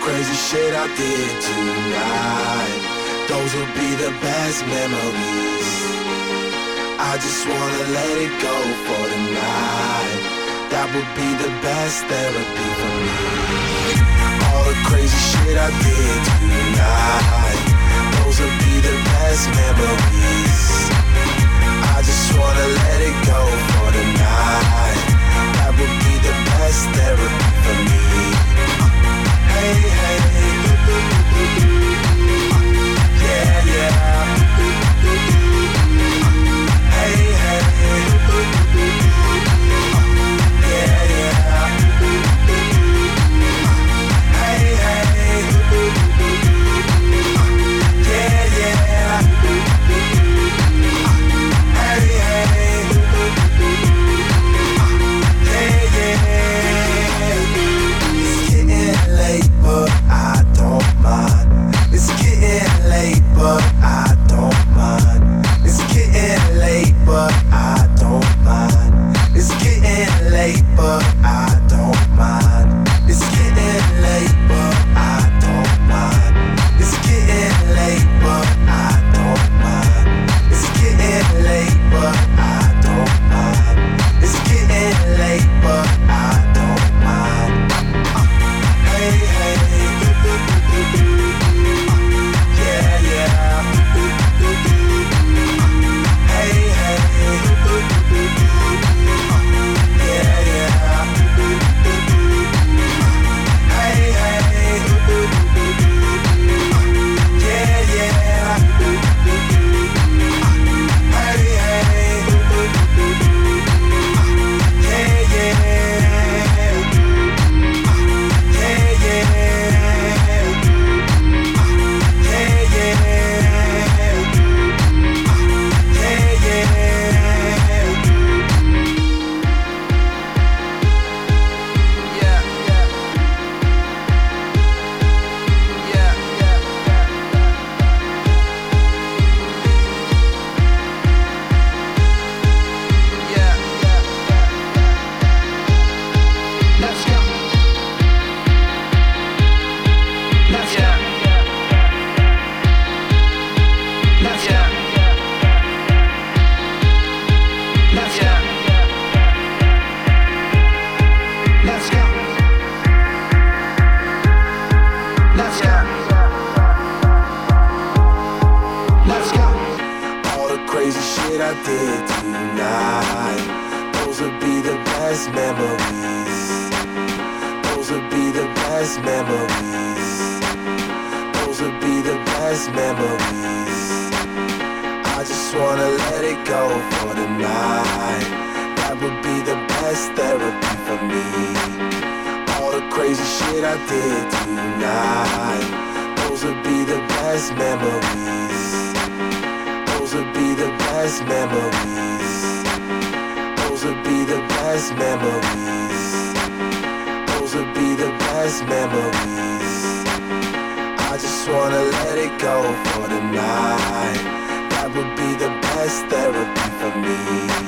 crazy shit I did tonight, those will be the best memories. I just wanna let it go for the night. That would be the best therapy for me. All the crazy shit I did tonight, those will be the best memories. I just wanna let it go for the night. That would be the best therapy for me. Hey, hey, yeah, yeah. Hey, hey, yeah, yeah. Hey, hey, yeah, yeah. Hey, hey, yeah, yeah. It's getting late, but I don't mind. It's getting late, but I don't mind. It's getting late, but I don't mind. It's getting late, but I don't mind. It's getting late, but I don't mind. It's getting late, but I don't mind. It's getting late, but I don't mind. It's getting late, but I don't mind. Hey, hey, yeah, yeah. Hey, hey, yeah, yeah. Hey, hey, yeah, yeah. Hey, hey, yeah, yeah. Yeah, yeah. Yeah, yeah. Yeah, I did tonight, those would be the best memories. Those would be the best memories. Those would be the best memories. I just wanna let it go for the night. That would be the best therapy for me. All the crazy shit I did tonight, those would be the best memories. Those would be the best memories. Those would be the best memories. Those would be the best memories. I just wanna let it go for the night. That would be the best therapy for me.